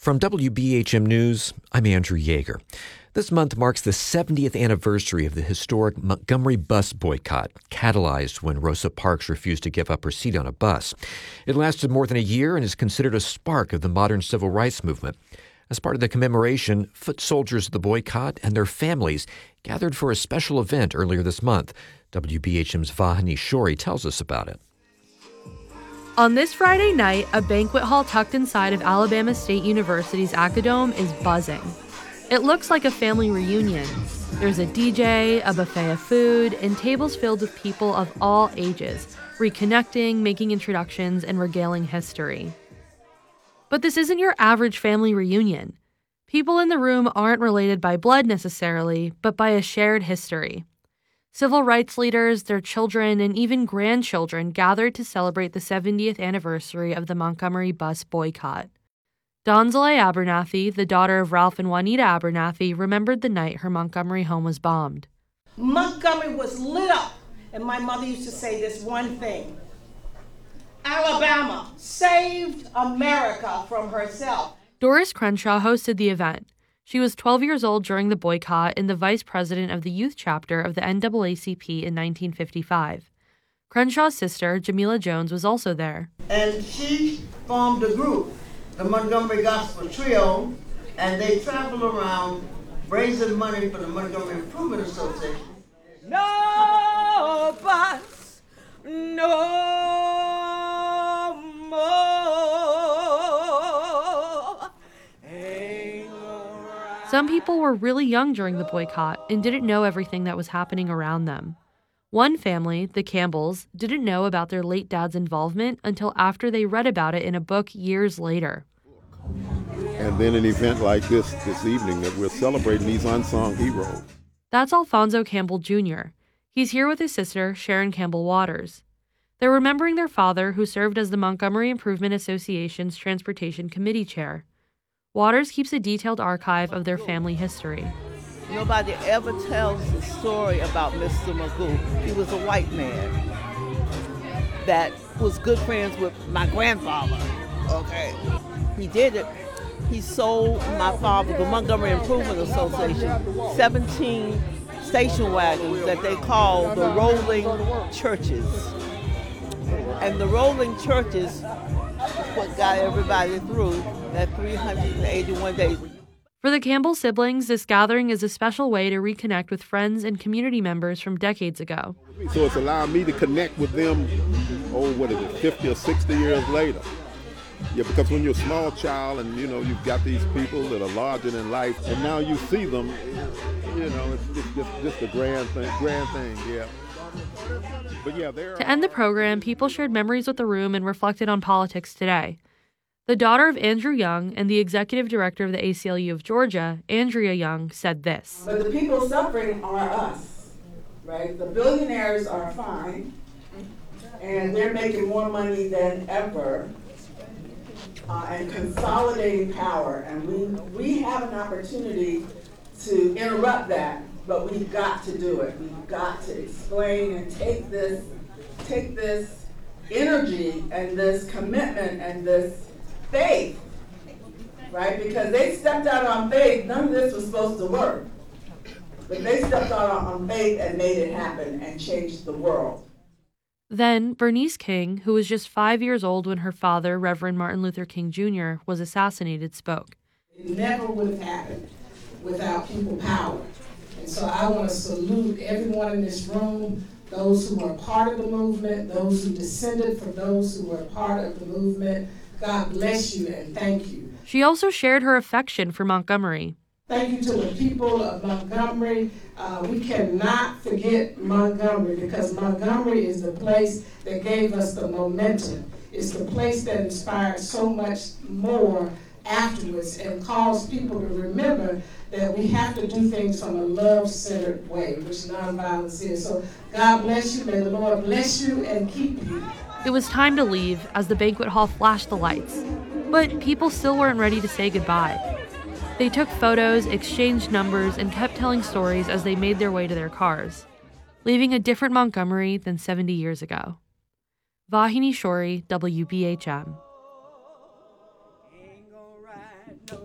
From WBHM News, I'm Andrew Yeager. This month marks the 70th anniversary of the historic Montgomery bus boycott, catalyzed when Rosa Parks refused to give up her seat on a bus. It lasted more than a year and is considered a spark of the modern civil rights movement. As part of the commemoration, foot soldiers of the boycott and their families gathered for a special event earlier this month. WBHM's Vahini Shori tells us about it. On this Friday night, a banquet hall tucked inside of Alabama State University's Acadome is buzzing. It looks like a family reunion. There's a DJ, a buffet of food, and tables filled with people of all ages, reconnecting, making introductions, and regaling history. But this isn't your average family reunion. People in the room aren't related by blood necessarily, but by a shared history. Civil rights leaders, their children, and even grandchildren gathered to celebrate the 70th anniversary of the Montgomery bus boycott. Donzale Abernathy, the daughter of Ralph and Juanita Abernathy, remembered the night her Montgomery home was bombed. Montgomery was lit up, and my mother used to say this one thing: Alabama saved America from herself. Doris Crenshaw hosted the event. She was 12 years old during the boycott and the vice president of the youth chapter of the NAACP in 1955. Crenshaw's sister, Jamila Jones, was also there. And she formed a group, the Montgomery Gospel Trio, and they traveled around raising money for the Montgomery Improvement Association. No bus, no more. Some people were really young during the boycott and didn't know everything that was happening around them. One family, the Campbells, didn't know about their late dad's involvement until after they read about it in a book years later. And then an event like this evening that we're celebrating these unsung heroes. That's Alfonso Campbell Jr. He's here with his sister, Sharon Campbell Waters. They're remembering their father, who served as the Montgomery Improvement Association's Transportation Committee chair. Waters keeps a detailed archive of their family history. Nobody ever tells the story about Mr. Magoo. He was a white man that was good friends with my grandfather, okay? He did it. He sold my father, the Montgomery Improvement Association, 17 station wagons that they call the rolling churches. And the rolling churches is what got everybody through that 381 days. For the Campbell siblings, this gathering is a special way to reconnect with friends and community members from decades ago. So it's allowed me to connect with them, 50 or 60 years later. Yeah, because when you're a small child and, you've got these people that are larger than life, and now you see them, it's just a grand thing, yeah. But yeah, to end the program, people shared memories with the room and reflected on politics today. The daughter of Andrew Young and the executive director of the ACLU of Georgia, Andrea Young, said this. But the people suffering are us, right? The billionaires are fine, and they're making more money than ever and consolidating power. And we have an opportunity to interrupt that, but we've got to do it. We've got to explain and take this energy and this commitment and this faith, right? Because they stepped out on faith. None of this was supposed to work. But they stepped out on faith and made it happen and changed the world. Then, Bernice King, who was just 5 years old when her father, Reverend Martin Luther King Jr., was assassinated, spoke. It never would have happened without people power. And so I want to salute everyone in this room, those who were part of the movement, those who descended from those who were part of the movement. God bless you and thank you. She also shared her affection for Montgomery. Thank you to the people of Montgomery. We cannot forget Montgomery because Montgomery is the place that gave us the momentum. It's the place that inspired so much more afterwards and caused people to remember that we have to do things from a love-centered way, which nonviolence is. So God bless you. May the Lord bless you and keep you. It was time to leave as the banquet hall flashed the lights. But people still weren't ready to say goodbye. They took photos, exchanged numbers, and kept telling stories as they made their way to their cars, leaving a different Montgomery than 70 years ago. Vahini Shori, WBHM.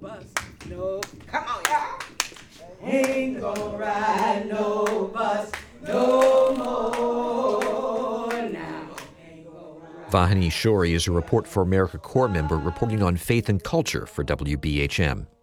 bus. No, come on, y'all. Ain't gonna ride no bus no more now. Vahani Shori is a Report for America Corps member reporting on faith and culture for WBHM.